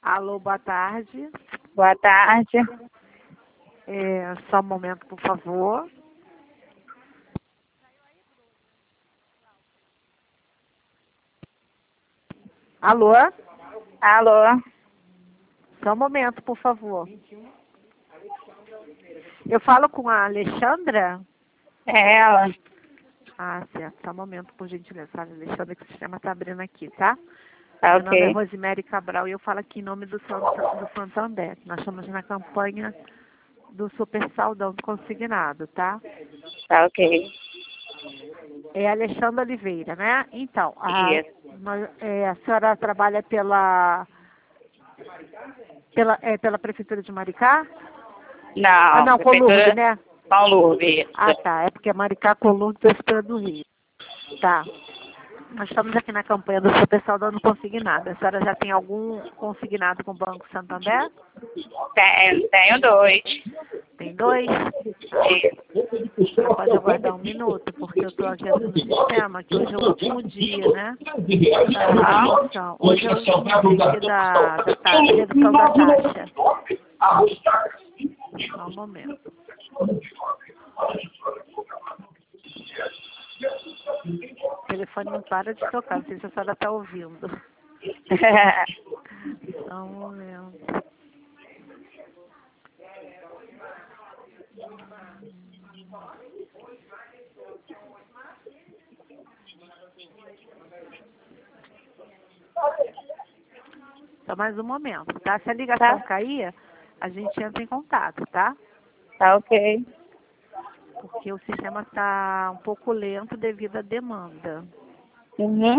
Alô, boa tarde. Boa tarde. Só um momento, por favor. Alô? Alô? Só um momento, por favor. Eu falo com a Alexandra? É ela. Ah, certo. Só um momento, por gentileza. Alexandra, que o sistema está abrindo aqui, tá? Tá Meu nome é ok. Rosemary Cabral e eu falo aqui em nome do Santander. Nós estamos na campanha do Super Saldão Consignado, tá? Tá ok. É Alexandra Oliveira, né? Então, Isso. a senhora trabalha pela Prefeitura de Maricá? Ah, Não, não, Colurbe, Prefeitura né? Colurbe, isso. Ah, tá. É porque Maricá, Colurbe, do Estado do Rio. Tá. Nós estamos aqui na campanha do Super Saldão Consignado. A senhora já tem algum consignado com o Banco Santander? Tenho dois. Tem dois? Você pode aguardar um minuto, porque eu estou aqui no sistema, que hoje é o último dia, né? Da redução. Hoje é o último dia aqui da redução da taxa. Só um momento. O telefone não para de tocar, não sei se a senhora está ouvindo. Só um momento. Só mais um momento, tá? Se a ligação cair, a gente entra em contato, tá? Tá ok. Porque o sistema está um pouco lento devido à demanda. Uhum.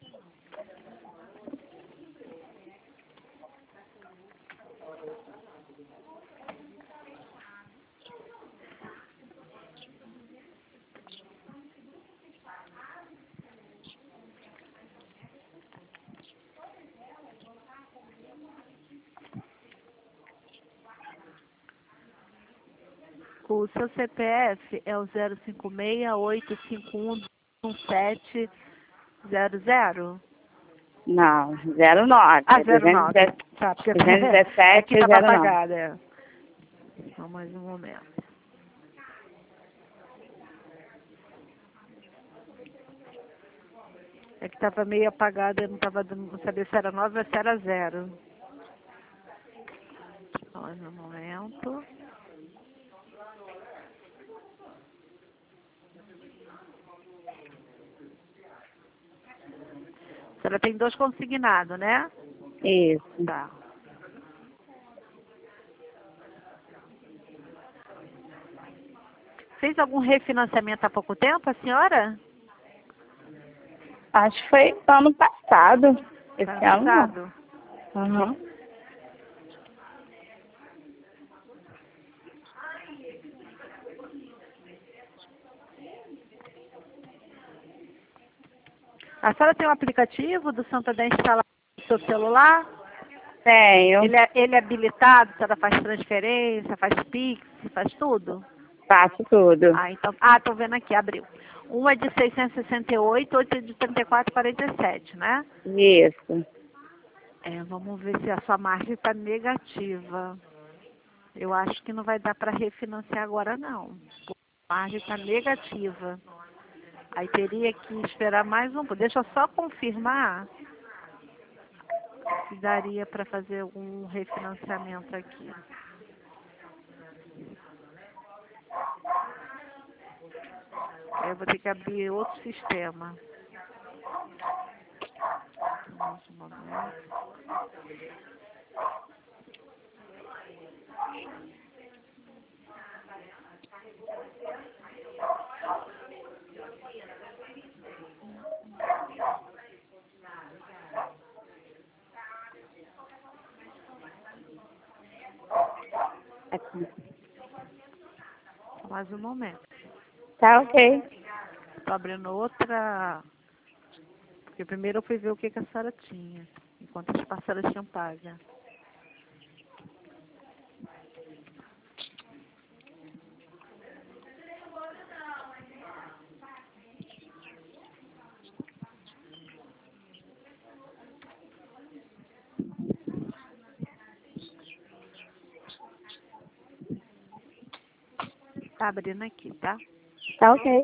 O seu CPF é o 056-851-1700? Não, 09. Ah, É 09. Tá, porque 217 aqui estava 09. apagada. Só mais um momento. É que estava meio apagada, eu não sabia se era 9 ou se era 0. Só mais um momento. A senhora tem dois consignados, né? Isso. Tá. Fez algum refinanciamento há pouco tempo, a senhora? Acho que foi ano passado. Esse Ano ano não. passado? Uhum. A senhora tem um aplicativo do Santander instalado no seu celular? Tenho. Ele é habilitado, a senhora faz transferência, faz Pix, faz tudo? Faço tudo. Ah, então. Ah, tô vendo aqui, abriu. Um é de 668, outro é de 34,47, né? Isso. Vamos ver se a sua margem está negativa. Eu acho que não vai dar para refinanciar agora, não. A margem está negativa. Aí teria que esperar mais um pouco. Deixa eu só confirmar se daria para fazer algum refinanciamento aqui. Aí eu vou ter que abrir outro sistema. Mais um momento. Aqui. Mais um momento. Tá ok. Estou abrindo outra. Porque primeiro eu fui ver o que a senhora tinha, enquanto as parcelas tinham paga. Tá abrindo aqui, tá? Tá ok.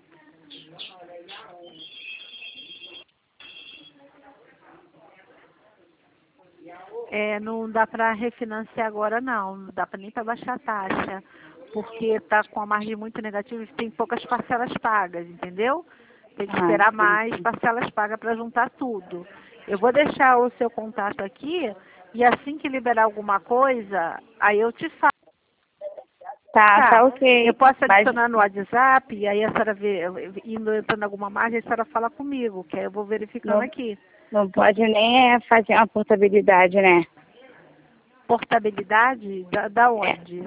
Não dá para refinanciar agora não dá nem para baixar a taxa, porque tá com a margem muito negativa e tem poucas parcelas pagas, entendeu? Tem que esperar mais Entendi. parcelas pagas para juntar tudo. Eu vou deixar o seu contato aqui e assim que liberar alguma coisa, aí eu te falo. Tá Eu ok. posso Mas adicionar no WhatsApp e aí a senhora vê, entrando alguma margem, a senhora fala comigo, que aí eu vou verificando não, aqui. não pode nem fazer uma portabilidade, né? Portabilidade da É, onde?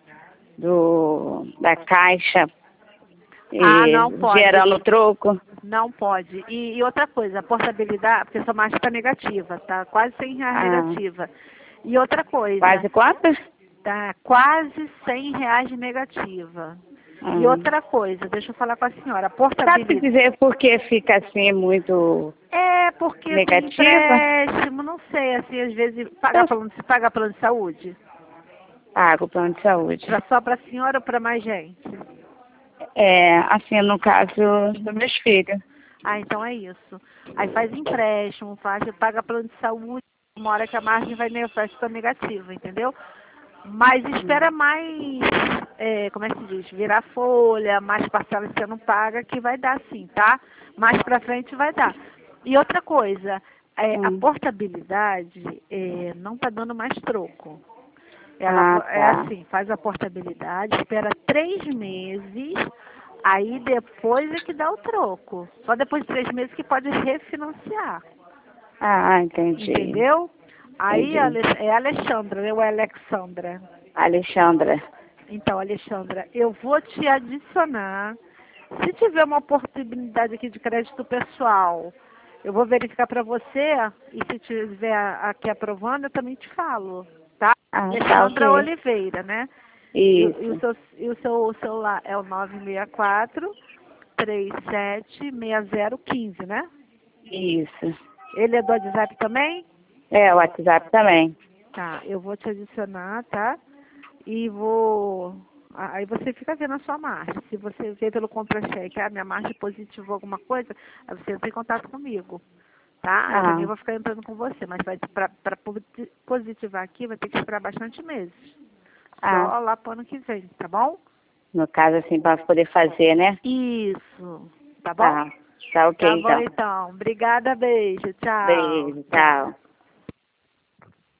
da caixa Não e pode. gerando troco. Não pode. E outra coisa, a portabilidade, porque sua margem está negativa, tá quase R$ 100 Ah, negativa. E outra coisa, quase quanto? tá quase R$ 100 negativa. E Hum. outra coisa, deixa eu falar com a senhora, a Sabe portabilidade. dizer por que fica assim muito É porque tem negativa? empréstimo, não sei, assim, às vezes, Eu se paga plano de saúde? pago plano de saúde. Só para a senhora ou para mais gente? É, assim, no caso dos meus filhos. Então é isso. Aí faz empréstimo, paga plano de saúde, uma hora que a margem vai ficar negativa, entendeu? Mas espera mais, como é que se diz, virar folha, mais parcelas que você não paga, que vai dar sim, tá? Mais pra frente vai dar. E outra coisa, a Hum. portabilidade não tá dando mais troco. Ela é Tá. assim, faz a portabilidade, espera 3 meses, aí depois é que dá o troco. Só depois de 3 meses que pode refinanciar. Entendi. Entendeu? Aí Entendi. É Alexandra, né? Ou é Alexandra? Alexandra. Então, Alexandra, eu vou te adicionar. Se tiver uma oportunidade aqui de crédito pessoal, eu vou verificar para você e se tiver aqui aprovando, eu também te falo, tá? Tá Alexandra ok. Oliveira, né? Isso. E o seu celular é o 964-376015, né? Isso. Ele é do WhatsApp também? É, o WhatsApp também. Tá, eu vou te adicionar, tá? E vou. Aí você fica vendo a sua margem. Se você vê pelo contra-cheque, minha margem positivou alguma coisa, aí você entra em contato comigo. Tá? Eu também vou ficar entrando com você, mas para positivar aqui vai ter que esperar bastante meses. Só lá pro ano que vem, tá bom? No caso, assim, para poder fazer, né? Isso. Tá bom? Tá ok Tá bom então. então. Obrigada, beijo. Tchau. Beijo, Tchau. tchau.